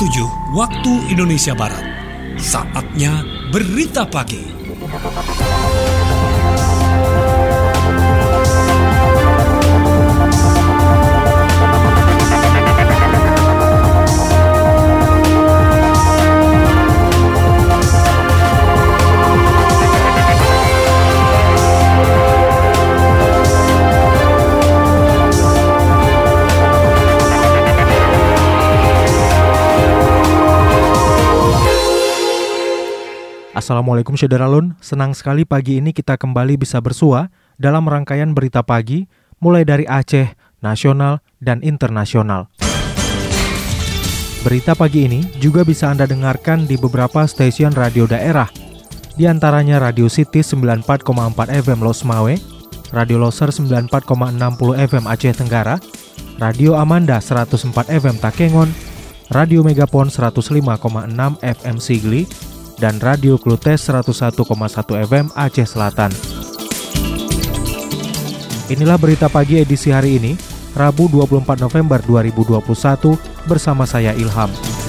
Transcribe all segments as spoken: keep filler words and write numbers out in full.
tujuh waktu Indonesia Barat. Saatnya Berita Pagi. Assalamualaikum Syederalun, senang sekali pagi ini kita kembali bisa bersua dalam rangkaian berita pagi mulai dari Aceh, nasional, dan internasional. Berita pagi ini juga bisa Anda dengarkan di beberapa stasiun radio daerah, di antaranya Radio City sembilan puluh empat koma empat F M Los Mawe, Radio Loser sembilan puluh empat koma enam puluh F M Aceh Tenggara, Radio Amanda seratus empat F M Takengon, Radio Megapon seratus lima koma enam F M Sigli, dan Radio Klutes seratus satu koma satu F M Aceh Selatan. Inilah berita pagi edisi hari ini, Rabu dua puluh empat November dua ribu dua puluh satu, bersama saya Ilham.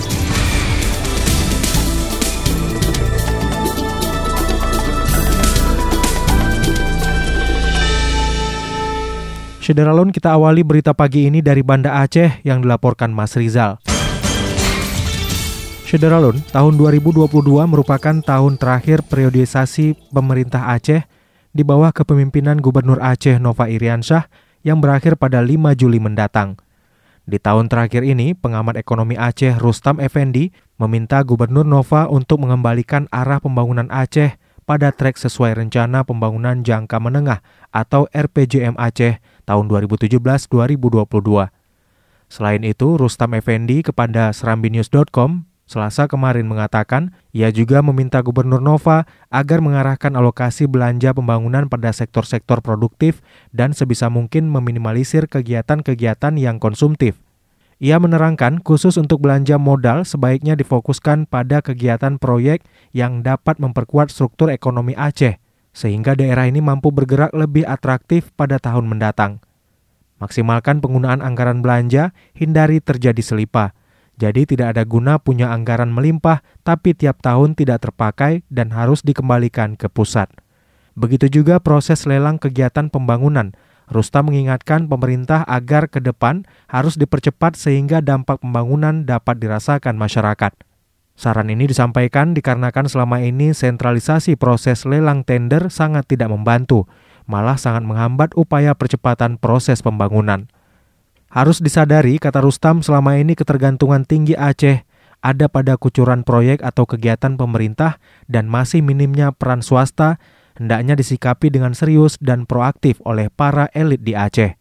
Syederalun, kita awali berita pagi ini dari Banda Aceh yang dilaporkan Mas Rizal. Syederalun, tahun dua ribu dua puluh dua merupakan tahun terakhir periodisasi pemerintah Aceh di bawah kepemimpinan Gubernur Aceh Nova Iriansyah yang berakhir pada lima Juli mendatang. Di tahun terakhir ini, pengamat ekonomi Aceh Rustam Effendi meminta Gubernur Nova untuk mengembalikan arah pembangunan Aceh pada trek sesuai rencana pembangunan jangka menengah atau R P J M Aceh tahun dua ribu tujuh belas sampai dua ribu dua puluh dua. Selain itu, Rustam Effendi kepada serambi news dot com Selasa kemarin mengatakan, ia juga meminta Gubernur Nova agar mengarahkan alokasi belanja pembangunan pada sektor-sektor produktif dan sebisa mungkin meminimalisir kegiatan-kegiatan yang konsumtif. Ia menerangkan khusus untuk belanja modal sebaiknya difokuskan pada kegiatan proyek yang dapat memperkuat struktur ekonomi Aceh, sehingga daerah ini mampu bergerak lebih atraktif pada tahun mendatang. Maksimalkan penggunaan anggaran belanja, hindari terjadi selipah. Jadi tidak ada guna punya anggaran melimpah tapi tiap tahun tidak terpakai dan harus dikembalikan ke pusat. Begitu juga proses lelang kegiatan pembangunan. Rustam mengingatkan pemerintah agar ke depan harus dipercepat sehingga dampak pembangunan dapat dirasakan masyarakat. Saran ini disampaikan dikarenakan selama ini sentralisasi proses lelang tender sangat tidak membantu, malah sangat menghambat upaya percepatan proses pembangunan. Harus disadari, kata Rustam, selama ini ketergantungan tinggi Aceh ada pada kucuran proyek atau kegiatan pemerintah dan masih minimnya peran swasta, hendaknya disikapi dengan serius dan proaktif oleh para elit di Aceh.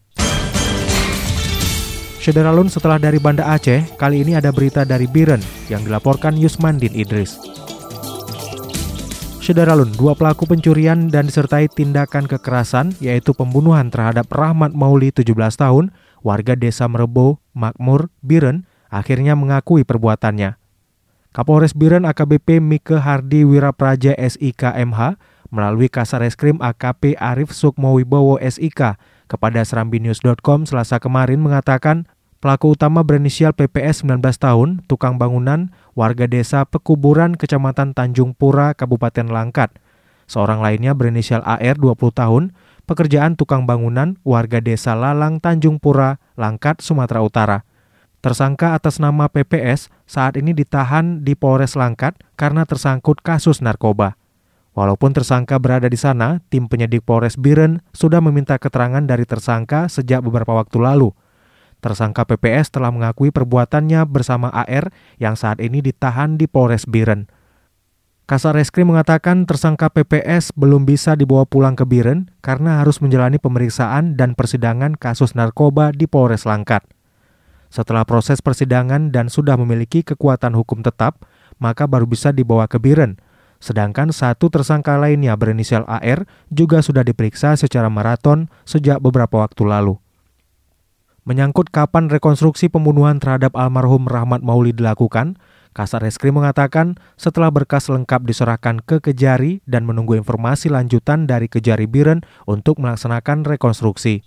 Syederalun, setelah dari Banda Aceh, kali ini ada berita dari Biren yang dilaporkan Yusmandin Idris. Syederalun, dua pelaku pencurian dan disertai tindakan kekerasan, yaitu pembunuhan terhadap Rahmat Mauli tujuh belas tahun, warga desa Merebo, Makmur, Biren, akhirnya mengakui perbuatannya. Kapolres Biren A K B P Mike Hardi Wirapraja S I K M H melalui Kasareskrim A K P Arif Sukmowibowo S I K kepada serambi news dot com Selasa kemarin mengatakan pelaku utama berinisial P P S sembilan belas tahun, tukang bangunan, warga desa Pekuburan, Kecamatan Tanjung Pura, Kabupaten Langkat. Seorang lainnya berinisial A R dua puluh tahun, pekerjaan tukang bangunan, warga desa Lalang, Tanjung Pura, Langkat, Sumatera Utara. Tersangka atas nama P P S saat ini ditahan di Polres Langkat karena tersangkut kasus narkoba. Walaupun tersangka berada di sana, tim penyidik Polres Biren sudah meminta keterangan dari tersangka sejak beberapa waktu lalu. Tersangka P P S telah mengakui perbuatannya bersama A R yang saat ini ditahan di Polres Biren. Kasareskrim mengatakan tersangka P P S belum bisa dibawa pulang ke Biren karena harus menjalani pemeriksaan dan persidangan kasus narkoba di Polres Langkat. Setelah proses persidangan dan sudah memiliki kekuatan hukum tetap, maka baru bisa dibawa ke Biren. Sedangkan satu tersangka lainnya berinisial A R juga sudah diperiksa secara maraton sejak beberapa waktu lalu. Menyangkut kapan rekonstruksi pembunuhan terhadap almarhum Rahmat Mauli dilakukan, Kasareskrim mengatakan setelah berkas lengkap diserahkan ke Kejari dan menunggu informasi lanjutan dari Kejari Biren untuk melaksanakan rekonstruksi.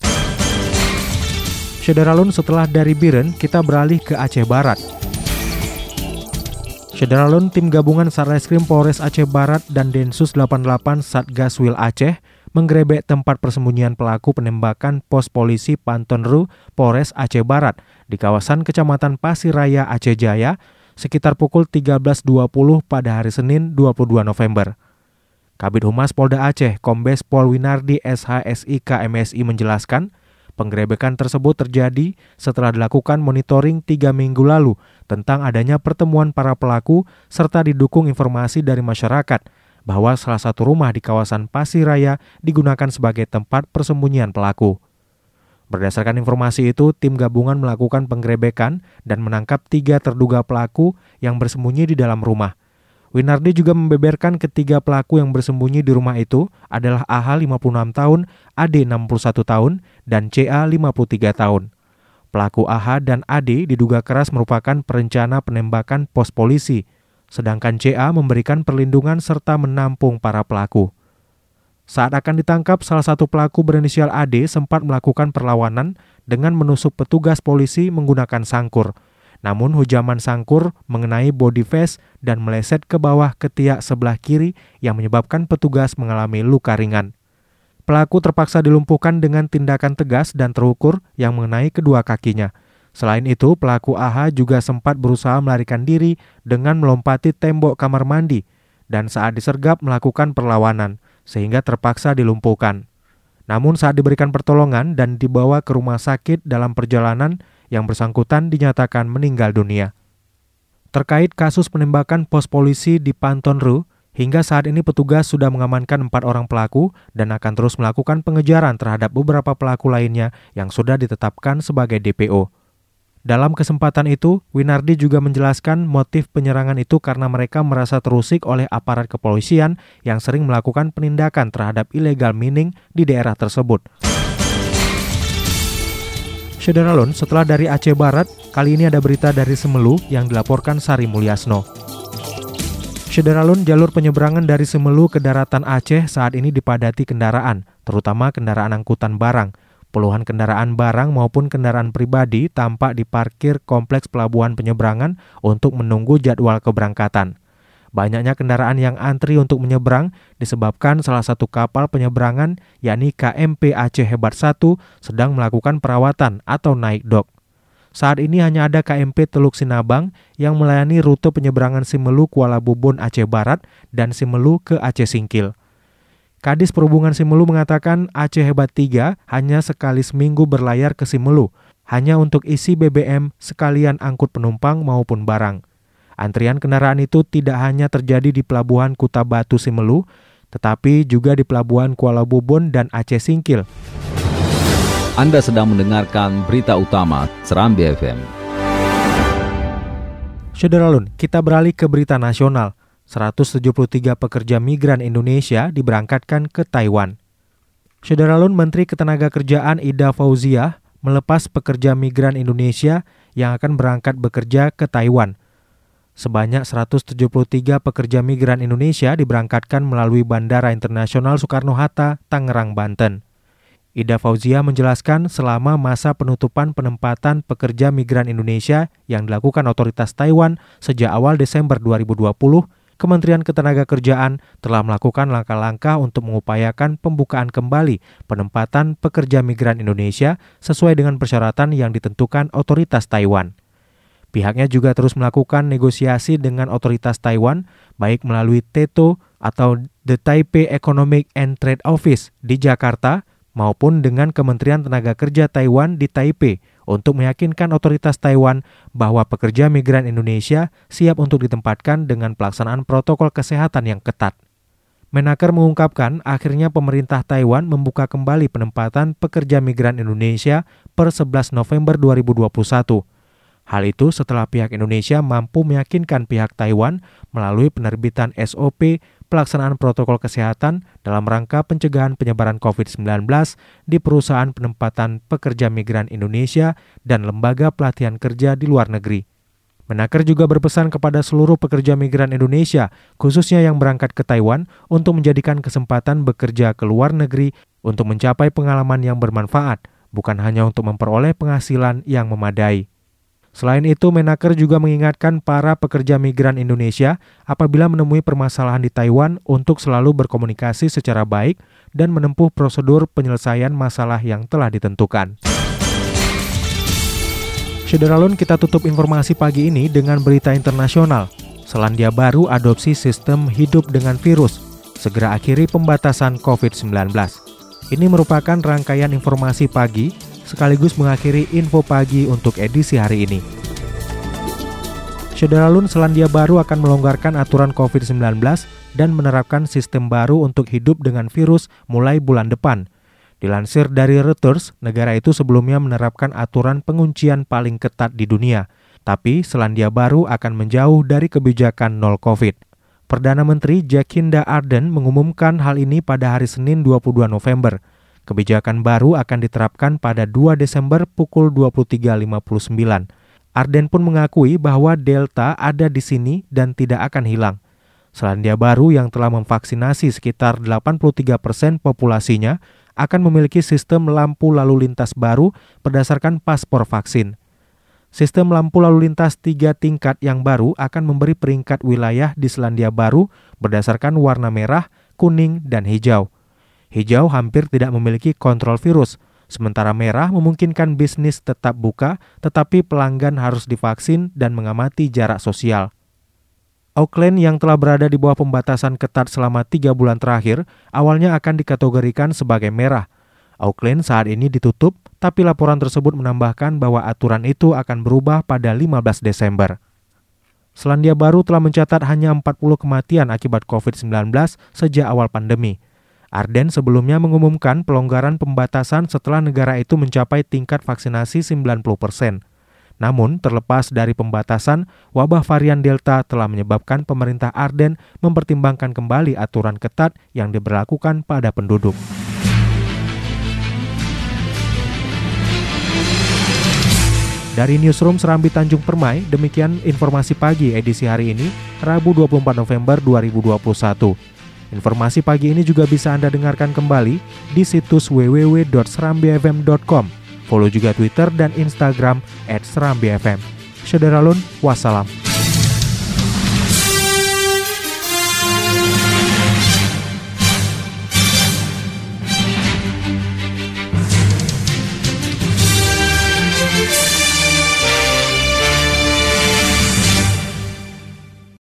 Syederalun, setelah dari Biren, kita beralih ke Aceh Barat. Syederalun, tim gabungan Satreskrim Polres Aceh Barat dan Densus delapan puluh delapan Satgas Wil Aceh menggerebek tempat persembunyian pelaku penembakan pos polisi Pantonru Polres Aceh Barat di kawasan Kecamatan Pasir Raya Aceh Jaya sekitar pukul tiga belas dua puluh pada hari Senin dua puluh dua November. Kabid Humas Polda Aceh, Kombes Pol Winardi S H S I K M S I menjelaskan, penggerebekan tersebut terjadi setelah dilakukan monitoring tiga minggu lalu tentang adanya pertemuan para pelaku serta didukung informasi dari masyarakat bahwa salah satu rumah di kawasan Pasir Raya digunakan sebagai tempat persembunyian pelaku. Berdasarkan informasi itu, tim gabungan melakukan penggerebekan dan menangkap tiga terduga pelaku yang bersembunyi di dalam rumah. Winardi juga membeberkan ketiga pelaku yang bersembunyi di rumah itu adalah A H lima puluh enam tahun, A D enam puluh satu tahun, dan C A lima puluh tiga tahun. Pelaku A H dan A D diduga keras merupakan perencana penembakan pos polisi, sedangkan C A memberikan perlindungan serta menampung para pelaku. Saat akan ditangkap, salah satu pelaku berinisial A D sempat melakukan perlawanan dengan menusuk petugas polisi menggunakan sangkur. Namun hujaman sangkur mengenai body vest dan meleset ke bawah ketiak sebelah kiri yang menyebabkan petugas mengalami luka ringan. Pelaku terpaksa dilumpuhkan dengan tindakan tegas dan terukur yang mengenai kedua kakinya. Selain itu, pelaku A H juga sempat berusaha melarikan diri dengan melompati tembok kamar mandi dan saat disergap melakukan perlawanan, sehingga terpaksa dilumpuhkan. Namun saat diberikan pertolongan dan dibawa ke rumah sakit dalam perjalanan, yang bersangkutan dinyatakan meninggal dunia. Terkait kasus penembakan pos polisi di Pantonru, hingga saat ini petugas sudah mengamankan empat orang pelaku dan akan terus melakukan pengejaran terhadap beberapa pelaku lainnya yang sudah ditetapkan sebagai D P O. Dalam kesempatan itu, Winardi juga menjelaskan motif penyerangan itu karena mereka merasa terusik oleh aparat kepolisian yang sering melakukan penindakan terhadap illegal mining di daerah tersebut. Syederalun, setelah dari Aceh Barat, kali ini ada berita dari Semelu yang dilaporkan Sari Mulyasno. Syederalun, jalur penyeberangan dari Semelu ke daratan Aceh saat ini dipadati kendaraan, terutama kendaraan angkutan barang. Puluhan kendaraan barang maupun kendaraan pribadi tampak diparkir kompleks pelabuhan penyeberangan untuk menunggu jadwal keberangkatan. Banyaknya kendaraan yang antri untuk menyeberang disebabkan salah satu kapal penyeberangan yakni K M P Aceh Hebat satu sedang melakukan perawatan atau naik dok. Saat ini hanya ada K M P Teluk Sinabang yang melayani rute penyeberangan Simelu Kuala Bubun Aceh Barat dan Simelu ke Aceh Singkil. Kadis Perhubungan Simelu mengatakan Aceh Hebat tiga hanya sekali seminggu berlayar ke Simelu, hanya untuk isi B B M sekalian angkut penumpang maupun barang. Antrian kendaraan itu tidak hanya terjadi di Pelabuhan Kuta Batu Simelu, tetapi juga di Pelabuhan Kuala Bubun dan Aceh Singkil. Anda sedang mendengarkan berita utama Serambi F M. Syederalun, kita beralih ke berita nasional. seratus tujuh puluh tiga pekerja migran Indonesia diberangkatkan ke Taiwan. Syederalun, Menteri Ketenagakerjaan Ida Fauziah melepas pekerja migran Indonesia yang akan berangkat bekerja ke Taiwan. Sebanyak seratus tujuh puluh tiga pekerja migran Indonesia diberangkatkan melalui Bandara Internasional Soekarno-Hatta, Tangerang, Banten. Ida Fauziah menjelaskan selama masa penutupan penempatan pekerja migran Indonesia yang dilakukan otoritas Taiwan sejak awal Desember dua ribu dua puluh, Kementerian Ketenagakerjaan telah melakukan langkah-langkah untuk mengupayakan pembukaan kembali penempatan pekerja migran Indonesia sesuai dengan persyaratan yang ditentukan otoritas Taiwan. Pihaknya juga terus melakukan negosiasi dengan otoritas Taiwan, baik melalui T E T O atau The Taipei Economic and Trade Office di Jakarta, maupun dengan Kementerian Tenaga Kerja Taiwan di Taipei untuk meyakinkan otoritas Taiwan bahwa pekerja migran Indonesia siap untuk ditempatkan dengan pelaksanaan protokol kesehatan yang ketat. Menaker mengungkapkan akhirnya pemerintah Taiwan membuka kembali penempatan pekerja migran Indonesia per sebelas November dua ribu dua puluh satu. Hal itu setelah pihak Indonesia mampu meyakinkan pihak Taiwan melalui penerbitan S O P pelaksanaan protokol kesehatan dalam rangka pencegahan penyebaran covid sembilan belas di perusahaan penempatan pekerja migran Indonesia dan lembaga pelatihan kerja di luar negeri. Menaker juga berpesan kepada seluruh pekerja migran Indonesia, khususnya yang berangkat ke Taiwan, untuk menjadikan kesempatan bekerja ke luar negeri untuk mencapai pengalaman yang bermanfaat, bukan hanya untuk memperoleh penghasilan yang memadai. Selain itu, Menaker juga mengingatkan para pekerja migran Indonesia apabila menemui permasalahan di Taiwan untuk selalu berkomunikasi secara baik dan menempuh prosedur penyelesaian masalah yang telah ditentukan. Syederalun, kita tutup informasi pagi ini dengan berita internasional. Selandia Baru adopsi sistem hidup dengan virus, segera akhiri pembatasan covid sembilan belas. Ini merupakan rangkaian informasi pagi sekaligus mengakhiri info pagi untuk edisi hari ini. Syederalun, Selandia Baru akan melonggarkan aturan covid sembilan belas dan menerapkan sistem baru untuk hidup dengan virus mulai bulan depan. Dilansir dari Reuters, negara itu sebelumnya menerapkan aturan penguncian paling ketat di dunia, tapi Selandia Baru akan menjauh dari kebijakan nol covid. Perdana Menteri Jacinda Ardern mengumumkan hal ini pada hari Senin dua puluh dua November. Kebijakan baru akan diterapkan pada dua Desember pukul dua puluh tiga lewat lima puluh sembilan. Ardern pun mengakui bahwa Delta ada di sini dan tidak akan hilang. Selandia Baru yang telah memvaksinasi sekitar delapan puluh tiga persen populasinya akan memiliki sistem lampu lalu lintas baru berdasarkan paspor vaksin. Sistem lampu lalu lintas tiga tingkat yang baru akan memberi peringkat wilayah di Selandia Baru berdasarkan warna merah, kuning, dan hijau. Hijau hampir tidak memiliki kontrol virus, sementara merah memungkinkan bisnis tetap buka, tetapi pelanggan harus divaksin dan mengamati jarak sosial. Auckland yang telah berada di bawah pembatasan ketat selama tiga bulan terakhir, awalnya akan dikategorikan sebagai merah. Auckland saat ini ditutup, tapi laporan tersebut menambahkan bahwa aturan itu akan berubah pada lima belas Desember. Selandia Baru telah mencatat hanya empat puluh kematian akibat covid sembilan belas sejak awal pandemi. Ardern sebelumnya mengumumkan pelonggaran pembatasan setelah negara itu mencapai tingkat vaksinasi sembilan puluh persen. Namun, terlepas dari pembatasan, wabah varian Delta telah menyebabkan pemerintah Ardern mempertimbangkan kembali aturan ketat yang diberlakukan pada penduduk. Dari Newsroom Serambi Tanjung Permai, demikian informasi pagi edisi hari ini, Rabu dua puluh empat November dua ribu dua puluh satu. Informasi pagi ini juga bisa Anda dengarkan kembali di situs w w w dot serambi f m dot com. Follow juga Twitter dan Instagram at serambi f m. Syederalun, wassalam.